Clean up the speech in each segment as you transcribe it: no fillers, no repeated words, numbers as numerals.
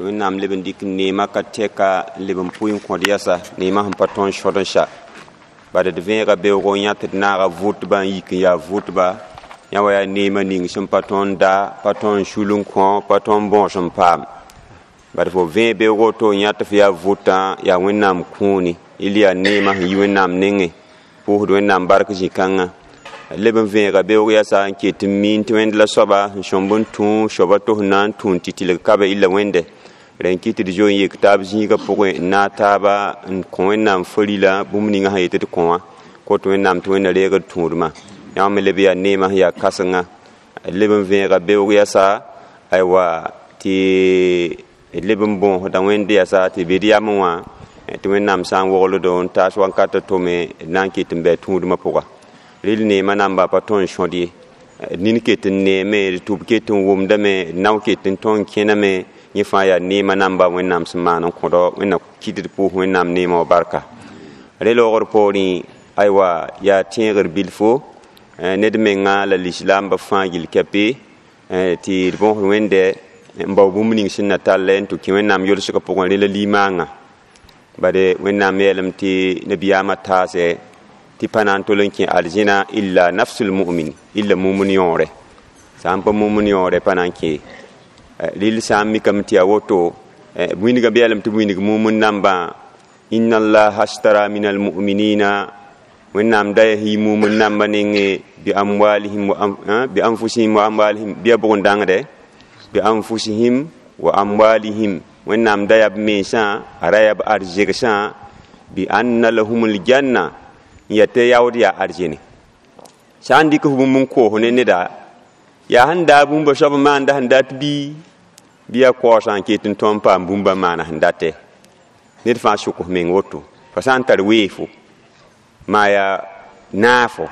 to wẽnnaam leb n dɩk neemã ka tɛka leb n pʋɩ n kõd yɛsa neemã sẽn pa tõe n sõd n sa bad d vẽega beoogo n yã tɩ d naaga vʋtba n yik n yaa vʋtba yã wa yaa neemã ning sẽn pa tõe n da pa tõe n sul n kõ pa tõe n bõos n paam bad fo vẽ beoogo to n yã tɩ f yaa vʋtã yaa wẽnnaam kũuni il yaa neemã sẽn yi wẽnnaam nengẽ pʋʋsd wẽnnaam bark zĩ-kãngã leb n vẽega beoog yɛsa n ket n miin tɩ wẽnd la soaba n sõmb n tũ soaba to sẽn na n tũn tɩ tɩlg kaba illa wẽnde ren kɩ tɩ d zoe n yek taab zĩigã pʋgẽ n na a taaba n kõ wẽnnaam fari la bũmb ninga sẽn yetɩ d kõ wã kot wẽnnaam tɩ wẽnna reegd tũudmã yã me leb yaa neemã sẽn yaa kãsengã leb n vẽega beoog yɛsa aywa tɩ d leb n bõosda wẽnd yɛsa tɩ bed yam wã tɩ wẽnnaam sã n wogldo n taas wãnkatã tome d na n ket n bɩ a tũudmã pʋga rel neemã namba pa tõe n sõd ye nin ket n neeme d tʋb ket n wʋmdame d nao ket n tõe n kẽname yẽ fãa yaa neemã namba wẽnnaam sẽn maan n kõd wẽnna kɩtd pʋʋs wẽnnaam neemã wa barka rel ogr poorẽ aywa yaa tẽegr bilfo ned menga la lislaambã fãa gill kɛpe tɩ d bõos wẽnde n bao bũmb ning sẽn na tall n tɩ kẽ wẽnnaam yolsgã pʋgẽ rela limaangã bade wẽnnaam yeelem tɩ nabiyaamã taase tɩ pa na n tol n kẽ arzẽna illa nafsul mu'min illa mumin yõore sã n pa mumin yõore pa na n kẽ rel sã n mikame tɩ ya woto wĩndgã bɩ yeelem tɩ wĩndg mumin nambã inna allaha ashtara min almu'minina wẽnnaam da yasɩ mumin nambã nengẽ bi anfusihim wa amwalihim bɩ ya bʋg n dãngde bi anfusihim wa amwalihim wẽnnaam da yab mensã a ra yab arzɩgsã bi anna lahumul janna n ya tɩ yaood yaa arzẽne sã n dɩk f bũmb n koos ne neda yaa sẽn daa bũmba soab n maanda sẽn dat bɩ yaa kaoosã n ket n tõe n paam bũmba maana sẽn datɛ ned fãa sʋks meng woto fa sã n tar weefo maa yaa naafo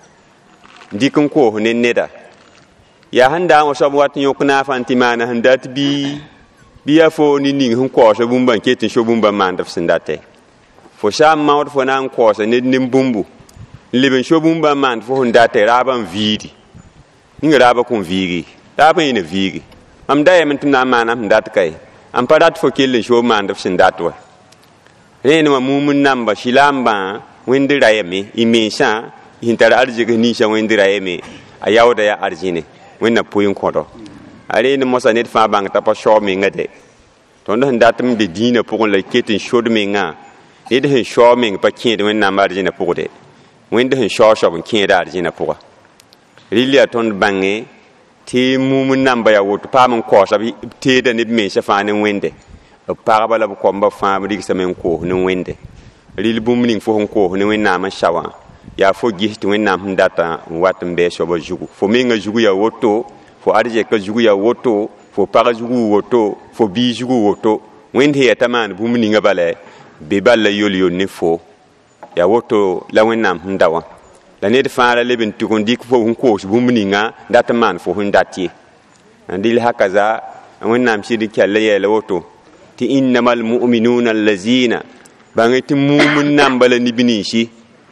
n dɩk n koos ne neda yaa sẽn daa wã soab wat n yõk naafã n tɩ maana sẽn dat bɩ yaa fo ne ning sẽn kaoosa bũmba n ket n so bũmba n maand f sẽn datɛ fo sã n maood fo na n kaoosa ned nin bũmbu n leb n so bũmba n maand fo sẽn datɛ raabã n viidi ninga raabã kõn viigi raabã yẽ na viigi mam da yame tɩ m na n maana sẽn dat ka ye n pa rat fo kell n so maand f sẽn dat wa rẽene wã mumin namba silaambã wẽnd rayame y mensã sẽn tar arzɩgs ninsã wẽnd rayame a yaooda yaa arzẽne wẽnna pʋɩ n kõdɔ a reene mosa ned fãa bãng t'a pa sao menga dɛ tõnd sẽn dat n be dĩinã pʋgẽ la ket n sod mengã ned sẽn sao meng pa kẽed wẽnnaam arzẽnã pʋgde wẽnd sẽn sao soab n kẽeda arzẽnã pʋga rel yaa tõnd bãnge tɩ mumin namba yaa woto paam n kaoosa b teeda neb mensã fãa ne wẽnde b pagba la b kɔmba fãa b rigsame n koos ne wẽnde rel bũmb ning fo sẽn koos ne wẽnnaam n sa wã yaa fo ges tɩ wẽnnaam sẽn datã n wat n bɩ soaba zugu fo menga zugu yaa woto fo arzɛka zugu yaa woto fo pag zugu woto fo bii zugu woto wẽnd sẽn yɛta maan bũmb ninga bala be balla yol-yol ne fo yaa woto la wẽnnaam sẽn da wã la ned fãa ra leb n tʋg n dɩk fo sẽn koos bũmb ninga dat n maan fo sẽn dat ye n dɩl hakaza wẽnnaam sɩd kɛll yɛɛla woto tɩ innama almu'minuna allazina bãnge tɩ mumin namba la nib ninsi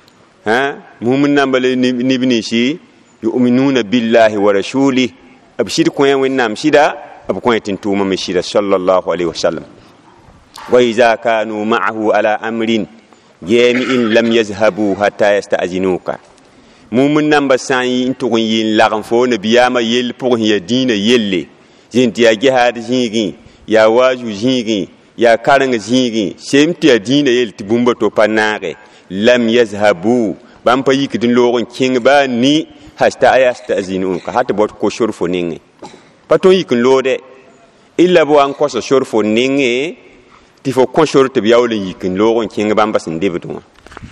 mumin namba la nib ninsi yu'minuna billahi wa rasulih b sɩd kõ wẽnnaam sɩda b kõ tɩ n tʋʋma me sɩda sallallahu alaihi wasallam wa iza kanu ma'ahu ala amrin jami'in lam yazhabu hatta yasta'zinuka mumin namba sã n tʋg n yɩ n lagem fo nabiyaamã yell pʋgẽ ya dĩinã yelle zĩn tɩ yaa gehaad zĩigẽ yaa waazu zĩigẽ yaa kareng zĩigẽ sem tɩ yaa dĩinã yell tɩ bũmba to pa naage lam yazhabu bãmb pa yikd n loog n kẽng baa ni hasta yasta'zinuka hat bot ko sor fo nengẽ pa tõe n yik n loode illa b wa n kõsa sor fo nengẽ tɩ fo kõ sor tɩ b yaool n yik n loog n kẽng bãmba sẽn debd wã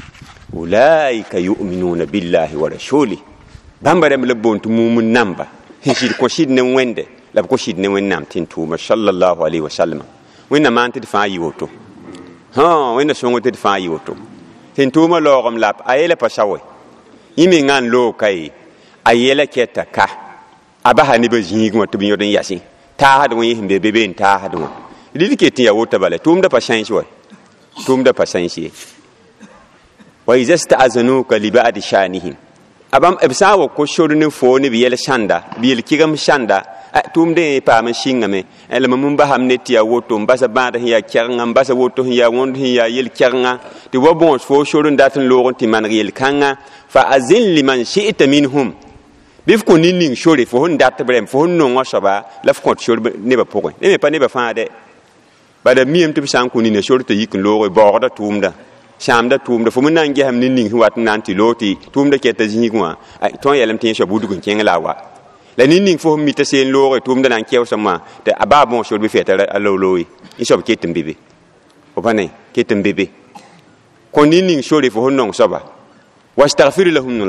ulaika yu'minuna billahi wa rasuli bãmba rãmb la boon tɩ mumin namba sẽn sɩd kõ sɩd ne wẽnde la b kõ sɩd ne wẽnnaam tɩ n tʋʋma sallallahu alaihi wasallam wẽnna maan tɩ d fãa yɩ woto wẽnna sõng tɩ d fãa yɩ woto sẽn tʋʋma laoogem la a yɛla pa sa we yẽ mengã n loog ka ye a yɛla kɛta ka a basa nebã zĩig wã tɩ b yõd n yasẽ taasd wẽ sẽn be be be n taasd wã rɩd ket n ya wota bala tʋʋmda pa sãens wa tʋʋmda pa sãens ye wa iza sta'azanuka li ba'di shanihim abam ebsa wo ko shorne fo ne bi yel shanda bi yel kigam shanda tum de pa ma shingame el mamum ba hamne ti ya woto mbasa ba da ya kyanga mbasa woto ya won ya yel kyanga ti wo bon fo shorun datin logon ti man yel kanga fa azil liman shi'ta minhum bif ko ning shori fo hon dat brem fo hon no ngosaba la fo shor ne ba pokon ne pa ne ba fa de ba da miem ti san ko ni ne shor te yik logo bo da tumda shamda tumda fo mun nan ge ham ning wat nan ti loti tumda ke ta jingwa ai ton yelam tin shabudu kun kenga wa la ning fo mi ta sen logo tumda nan kew sama te aba bon shor bi feta aloloyi in shop ke tembibe o bane ke tembibe ko ning shori fo hon non soba wastaghfir lahum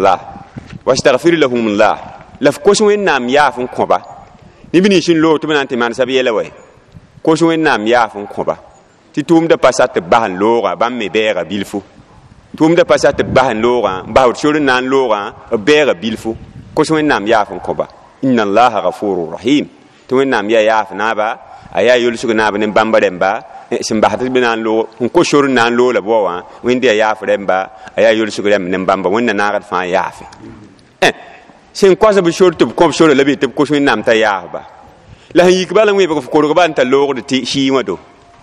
Allah laf ko so en nam ya fun ko ba ni bini shin lo to nan te man sabi yele we ko so en nam ya fun ko ba ti tum da pasat bahan lora bam me bera bilfu tum da pasat bahan lora ba shuru nan lora bera bilfu ko so en nam ya fun ko ba inna Allah ghafurur rahim to en nam ya fna ba aya yul su na ba ne bambaren ba sim ba hatu binan lo ko shuru nan lo la bo wa windi ya fremba aya yul su ne bamba wonna na ga fa ya fa sin ko sa bi shuru tub ko shuru labi tub ko so en nam ta ya ba la yik ba la ngi ba ko ba ta lo de ti shi wado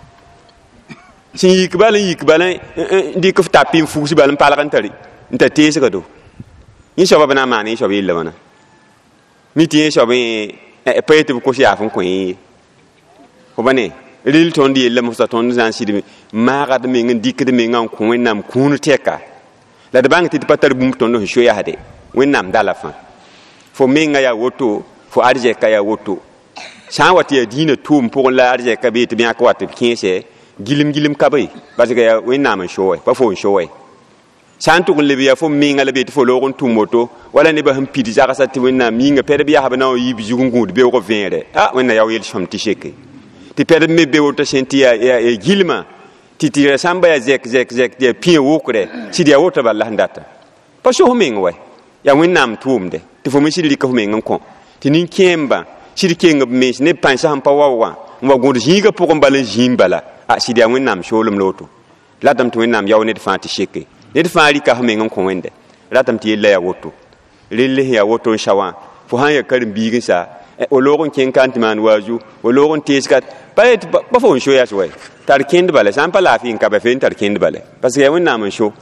sin yik ba di ko ta pin fu si ba lan pala kan tari nta te se do ni so ba na ma ni so bi le bana mi ti so bi pe te ko si afun ko yi ko bane ril ton di le mo sa ton zan si de ma ga de mi dik de mi ngan ko wenam kunu teka la de bang ti patar bum ton no sho ya hade wenam dala fa fo mi nga ya woto fo arje ka ya woto san wati ya dina tum pour la arje ka be te bien ko wat kinse gilim kabay parce que wenam sho pa fo sho san to le biya fo mi nga le be fo logon tum moto wala ne ba ham pidi jaka sa ti wenam mi nga pere biya ha bana yi bi jugungu be ko vere wenna ya wel shom ti sheke ti pere me be woto senti ya gilma ti samba ya zek de pie wokre si dia woto ba landata pa sho mi nga we ya wenam tumde ti fo mi si ko mi nga ko ti nin kemba si kenga me ne pansa ham pa wawa wa gond jinga pour mbalan jimbala si dia wenam sholum loto latam to wenam ya woni de fanti sheke ne de fari ka mi nga ko wende latam ti yella ya woto lille ya woto shawa fo han ya karim bigin sa o logon ken kantiman waju o logon teskat paet ba fo sho ya so tar kend bale sam pa lafi ka ba fen tar kend bale parce que ya wenam sho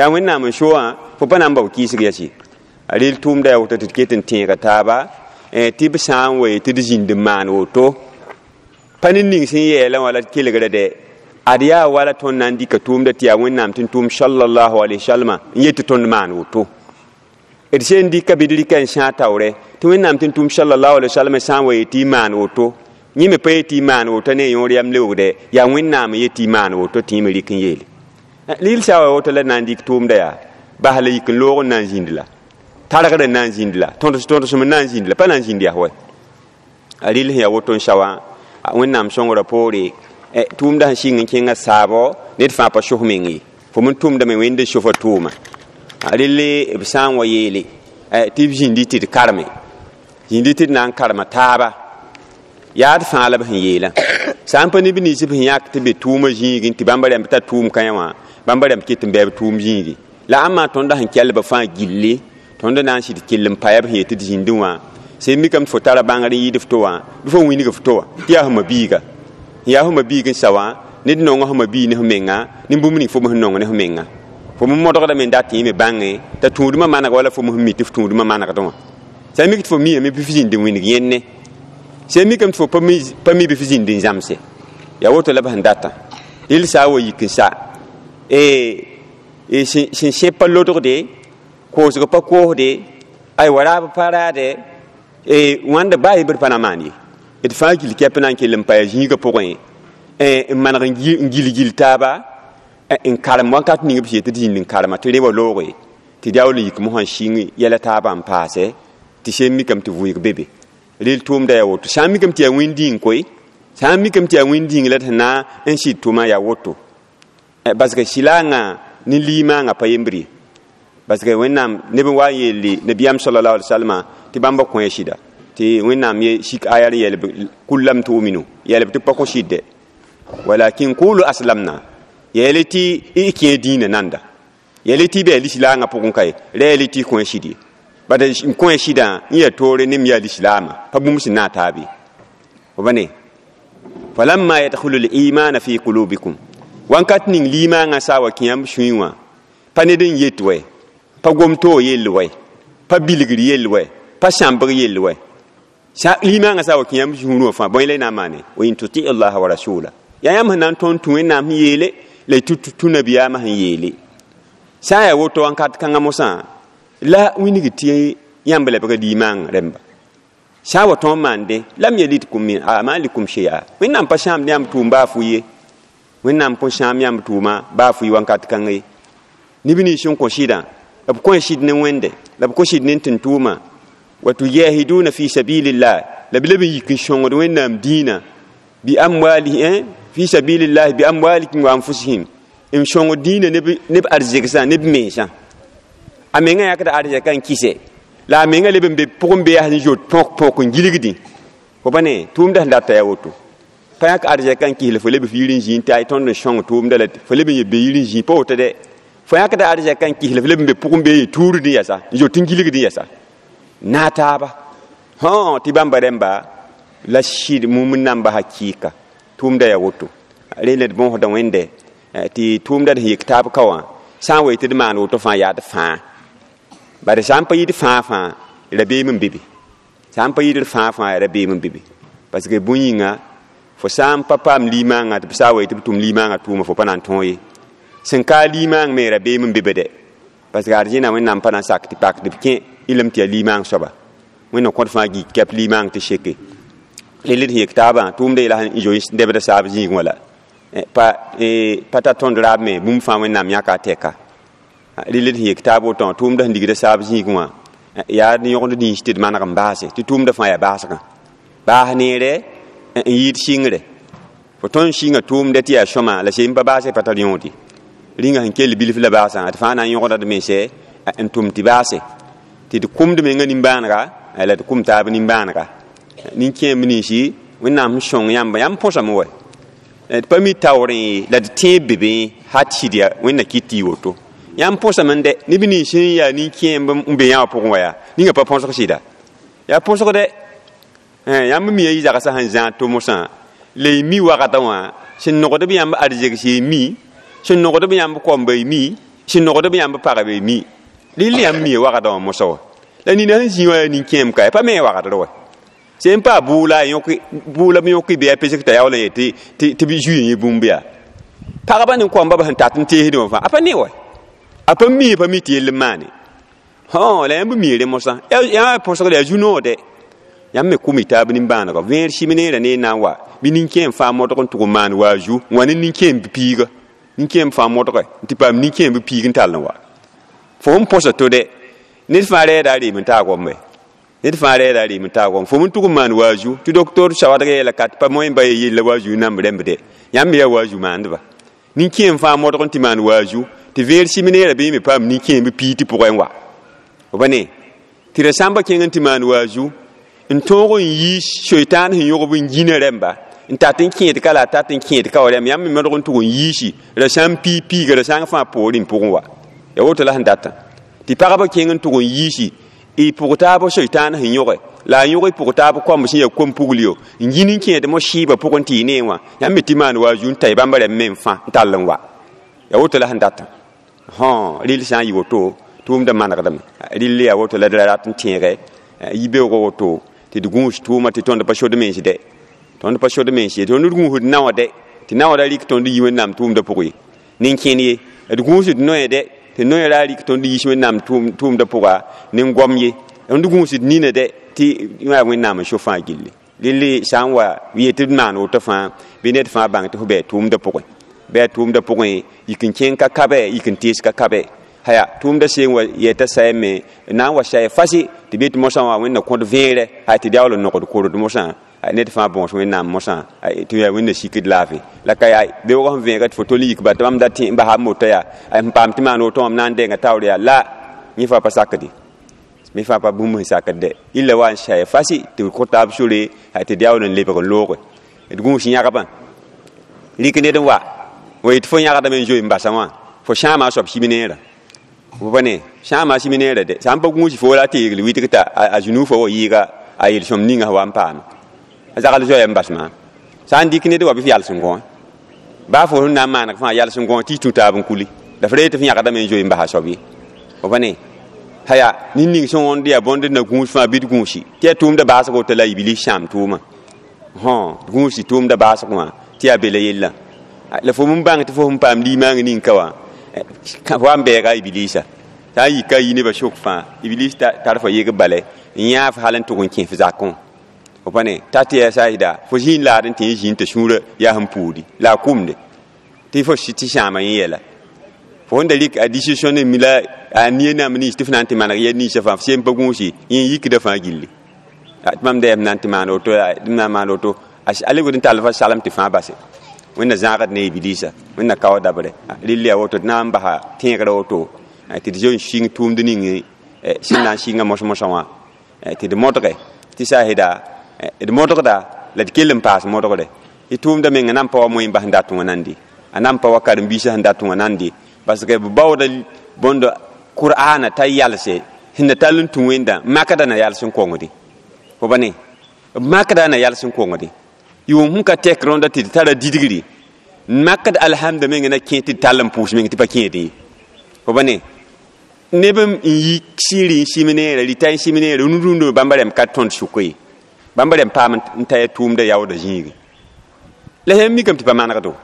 fo pa namba ki sig ya ci alil tum da woto tiketen tin ka taba ti bi san we ti di jinde man woto panin ning sin yela wala kilegre de adiya wala ton nan di ka tum da ti ya wenam tin tum sallallahu alaihi wasallam yeti ton man woto et sen di ka bidri kan sha tawre to wenam tin tum sallallahu alaihi wasallam san we ti man woto ni me pe ti man woto ne yori am lewde ya wenam yeti man woto ti mi rikin yele lil sa woto la nan di tum da ya ba hala yikin logon nan jindila taragada nan jindila tonto sum nan jindila pa nan jindia hoy alil ya woto shawa wenam songora pore tum da shingin kinga sabo net fa pa shohmingi fo mun tum da me wende shofa tuma alil bisan wayele ti jindi ti karme jindi ti nan karma taba ya da fa la bin yela sampani bini si bin yak ti be tuma jingin ti bambare am ta tum kanwa bambare am kitin be tum jingi la amma ton da han kyalba fa gille ton da nan shi killim payab he ti jinduma sai mi kam fotara bangare yi diftowa bifo wini ga ftowa ya huma biga sawa ni no ngo huma bi ni humenga ni bumni fo mo no ne humenga fo mo modo da men dati me bangi ta tuduma mana wala fo mo mi tifuduma mana ka don sai mi fo mi bi fijinde wini yenne sai mi kam fo pa mi bi fijinde jamse ya woto la ban data il sa wo yikin sa sin pa lodro de ko so pa ko de ay wala ba parade wanda bayi bir panamani it fa gil kepenan ke limpa jinga pokoy man ngil taba en karam wakat ni bi te din karama te rewa lore ti dawli ko mo han shingi yela taba am passe ti shemi kam ti vuy bebe lil tum da ya woto shami kam ti winding koy shami kam ti winding la na en shi tuma ya woto parce que silanga ni lima nga payembri parce que wenam ne wa yeli nabiyam sallallahu alaihi wasallam ti bamba ko shida ti wenam ye shik ayar yele kullam tu'minu yele ti pako shide walakin qulu aslamna yele ti ikie dina nanda yele ti be lisilanga pokon kai reality ko shidi bada ko shida ya tore nim ya islam pa bum sinna tabi obane falamma yadkhulu al-iman fi qulubikum wankat ning lima nga sawa kiyam shuiwa panedin yetwe pa gomto yelwe pa biligri yelwe pa shambri yelwe sa lima nga sawa kiyam shuiwa fa boyle na mane wa in tuti Allah wa rasula ya yam hanan ton tuwe nam yele le tutu nabiya ma yele sa ya woto wankat kanga mosa la winigi tie yambele ba di mang remba sa woto mande lam yalidkum min amalikum shay'a winam pa sham nyam tumba fuye winam po sham nyam tuma ba fuyi wankat kangai nibini shon ko shida ab ko shid ne wende lab ko shid ne tuma wa tujahiduna fi sabilillah labi yikin shon do winam dina bi amwalihi fi sabilillah bi amwalikum wa anfusihim im shon dina ne arziksa ne mesha amenga yakata arzikan kise la amenga lebembe pokon be han jot pok ngiligi ko bane tumda ndata ya woto payak arzikan ki le fele be firin jin tay ton de shong tumda le fele be yirin jin po to de fayak da arzikan ki le fele be pokon be turu di yasa jot ngiligi di yasa nata ba ha tibamba demba la shid mumun namba hakika tumda ya woto rele bon hoda wende ti tumda de kitab kawa sanwe ti man woto fa ya da fa bare sampa yidi fa la be mun bibi sampa yidi fa la be mun bibi parce que bunyinga fo sampa pam limanga de sawe ti tum limanga tuma fo panan tonyi sen ka limang me la be mun bibi de parce que arjina wen nam panan sakti pak de ken ilam ti limang soba wen ko fa gi kep limang ti sheke lele hi kitaba tum de la ijo de be sabji ngola pata ton me bum fa wen nam yaka teka lele hi kitabo ton tum da ndigida sabji ngwa ya ni yondo ni sted manakam base ti tum da fa ya basaka ba nere yit shingre fo ton shinga tum da ti ya shoma la shimba base pata yonti ringa hankel bilif la basa at fa na yondo da mese en tum ti base ti de kum de menga nimbanaka ala de kum ta nimbanaka nin kem ni shi wonnam shong yamba yam posa mo pa mi tawri la de te bebe hati dia wonna kiti woto yam posa mande ni bini shin ya ni kem mbe ya pokon waya ni nga pa ponso sida ya ponso de yam mi yi jaka sa han jan to mosa le mi wakata wa shin no de yam arje shi mi shin no de yam ko mbe mi shin no de yam pa be mi li yam mi wakata mo so la ni na ji wa ni kem ka pa me wakata do c'est pas bula mi yoki be pese ta yawla yeti ti bi juyi bumbia paraba ni ko mbaba han tatin te hido fa apa ni wa apa mi pa mi ti le mani ho la yam mi le mosa ya poso le juno de yam me kumita bi bana ko ver shimine ne na wa bi nin kem fa mo to kon to man wa ju wani nin kem bi piga nin kem fa mo to ko ti pam nin kem bi piga tal na wa fo mo poso to de ni fa le da ri min ta ko me nit faare da ri mta ko fo mun tugu man waju tu docteur shawada la kat pa moy mbay yi la waju nam rembe yam ya waju mandba ni kien fa mo to ti man waju ti ver siminera be mi pam ni kien bi piti pour en wa obane ti resamba kien ti man waju en togo yi shaytan hin yogo bin jina remba en tatin kien ti kala tatin kien ti kawale yam mi mo to tugu yi shi la sam pi ga la sang fa porin pour wa ya woto la handata ti paraba kien tugu yi shi e pourta bo shaytan hin yoge la yoge pourta bo kom shi ya kom puglio ngini ke de mo shiba pour ti ne wa ya mitiman wa jun tay bambare men fa talan wa ya woto la handata ha lil san yi woto tum da manaka dam lil ya woto la da rat tiere yibe go woto ti du gun stu ma ti ton da pasho de men de ton da pasho de men de ton du gun hud na wa de ti na wa da lik ton di yiwen nam tum da pokui nin keni du gun sud no de te no yara ri ton di yishwe nam tum da poga nim gomye on du gunsit ni ne de ti ma wen nam shofa gilli lili sanwa wiete man o to fa binet fa bang to be tum da poga be tum da poga yikin ken ka kabe yikin tis ka kabe haya tum da se wa yeta sai me na wa sai fasi ti bit mo sanwa wen na ko de vere ha ti dawlo no ko ko do mo san net fa bon so wen nam mo san ti ya wen de sikid lafi la kay be wo han venga foto lik ba tam da ti ba ha mota ya ay pam ti mano to am nan de nga tawriya la ni fa pa sakadi mi fa pa bum sakade illa wan shay fasi ti ko tab suri ay ti diawno le ba ko loko e dum shi nyaka ban lik ne de wa wo it fo nyaka da men joy mbasa wa fo chama so biminera bane shama siminere de sam pa gunji fo la tegli witikta a junu fo yiga a yel som ninga wan pam azakal jo yam basma san dikine de wa bi yal sungo ba fo na manak fa yal sungo ti tuta bun kuli da frete fi yakada men jo imba ha sobi bane haya ninning son dia bonde na gunji fa bi gunji ke tum da basa ko tala ibili sham tuma gunji tum da basa ko ti abele yella la fo mun bang ti fo mun pam li mang nin kawa ka wan be ga ibilisa ta yi kai ne ba shok fa iblis ta fa yega bale nya fa halan to gon kin fi zakon o bane ta te ya saida fo jin la den tin jin te shura ya han pudi la kumde ti fo shiti shama yela fo nda lik a decision ne mila ani na mini stifna anti mana ya ni shafa sem ba gunshi yin yiki da fa gilli atmam de nanti mano to na mano to ale godin talfa salam ti fa base wẽnna zãagd ne ibilisa wẽnna kawa dabre rɩl yaa woto d na n basa tẽegrã woto tɩ d zon sɩng tʋʋmd ning sẽn na n sɩnga mos-mosã wã tɩ d modge tɩ saasda d modgda la d kell n paas modgre tɩ tʋʋmda meng na n pa wa moẽ bas n dat wã nande a na n pa wa karen-biisã sẽn dat wã nande parce que b baooda bõnd qur'ana t'a yalse sẽn na tall n tũ wẽnda makda na yals n kõngde fo ba ne b makda na yals n kõngde yʋʋm sẽn ka tɛk rõnda tɩ d tara didgri makd alhamda meng na kẽ tɩ d tall n pʋʋs meng tɩ pa kẽede ye fo ba ne neb n yi sɩɩrɩ n sɩmneera rɩta n sɩmneera rũndrũndã bãmba rẽm ka tõnd sʋk ye bãmba rẽm paam n ta ya tʋʋmda yaooda zĩige la sẽn mikame tɩ pa manegdo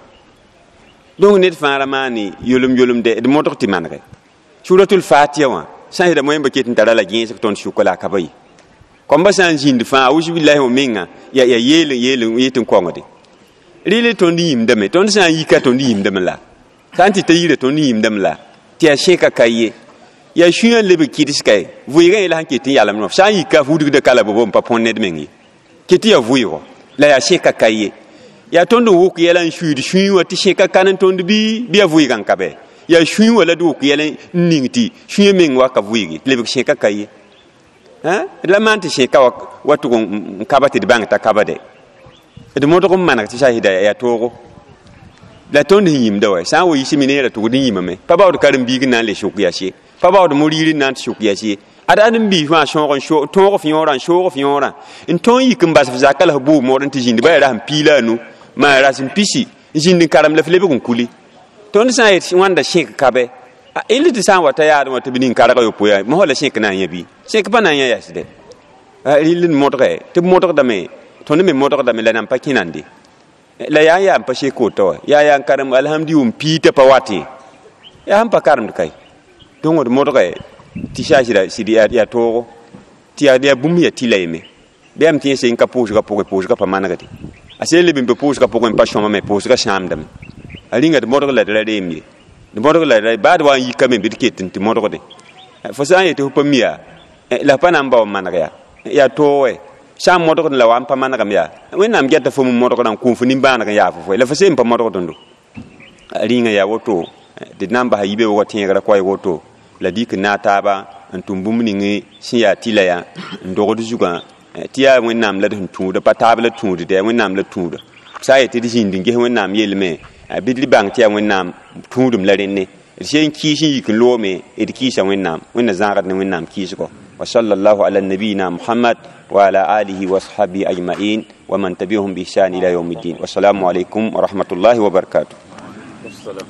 donc ned fãa ra maane yolem-yolemde d modg tɩ manege suratul fatiha wã sã sẽda moẽ ba ket n tara la gẽesg tõnd sʋka la a kaba ye komba san zĩnd fãa auzubillahi wa menga ya yeel yetɩ n kõngde rɩle tõnd yĩmdame tõnd sã n yika tõnd yĩmdame la sã n tɩ ta yira tõnd yĩmdame la tɩ yaa sẽka ka ye yaa sũyã leb kɩdska ye vɩɩgã ye la sẽn ket n yalem nõ sã n yika fudgda kala bobo n pa põn ned meng ye ket tɩ yaa vɩɩgo la yaa sẽka ka ye yaa tõnd n wʋk yɛla n sũud sũy wã tɩ sẽka ka n tõnd bɩ yaa vɩɩgã n ka bɛ yaa sũy wã la d wʋk yɛla n ning tɩ sũyã meng wa ka vɩɩge tɩ lebg sẽka ka ye la man tɩ sẽka wa tʋg n kaba tɩ d bãng t'a kaba de d modg n maneg tɩ sasda yaa toogo la tõnd sẽn yĩmda wa sã n wa yɩ semineerã tʋgd n yĩmame pa baood karen-biig n na n le sʋk yase pa baood moriir n na n tɩ sʋk yase ad ad n bii fãa tõog f yõorã n soog f yõorã n tõog n yik n bas f zaka la f buug mood n tɩ zĩnd ba ya ras n piila a nu maa ras n pisi n zĩnd n karem la f lebg n kuli tõnd sã n yet wãnda sẽk kabe il tɩ sã n wa ta yaadẽ wã tɩ b ning karga yopoe yaa mosã la sẽk na n yã bɩ sẽk pa na n yã yasde rɩl n modge tɩ b modgdame tõnd me modgdame la nan pa kẽnande la yaa n yaa n pa sek wota wa yaa n karem alhamdi wʋm pii t'a pa wat ye yaa sẽn pa karemd kay donc d modge tɩ saasda sɩd yaa toogo tɩ yaa bũmb yaa tɩ la yeme bɩ yam tɩ yẽ sẽn ka pʋʋsga pʋgẽ pʋʋsga pa manegde a sẽn leb n be pʋʋsga pʋgẽ pa sõmame pʋʋsga sãamdame a ringa d modg la d ra reem ye d modg la baad wa n yikame bɩ d ket n tɩ modgde fo sã n yetɩ f pa mi yaa la pa na n bao n maneg yaa yaa toowe sã n modgd la wa n pa manegame yaa wẽnnaam gɛta fo m modgrã n kũum fo nimbãaneg n yaa fo foe la fo sẽn pa modgdendo a ringa yaa woto d na n basa yibe wa tẽegrã koɛɛg woto la dɩk n na a taaba n tʋm bũmb ning sẽn yaa tɩ la yaa n dogd zugã tɩ yaa wẽnnaam la d sẽn tũuda pa taab la tũudda yaa wẽnnaam la tũuda sã n yetɩ d zĩnd n ges wẽnnaam yelme bɩ d bãng tɩ yaa wẽnnaam tũudum la rẽnne d sẽn kiis n yik n loome d kiisa wẽnnaam wẽnna zãagd ne wẽnnaam kiisgo وصلى الله على نبينا محمد وعلى آله وصحبه أجمعين ومن تبعهم بإحسان إلى يوم الدين والسلام عليكم ورحمة الله وبركاته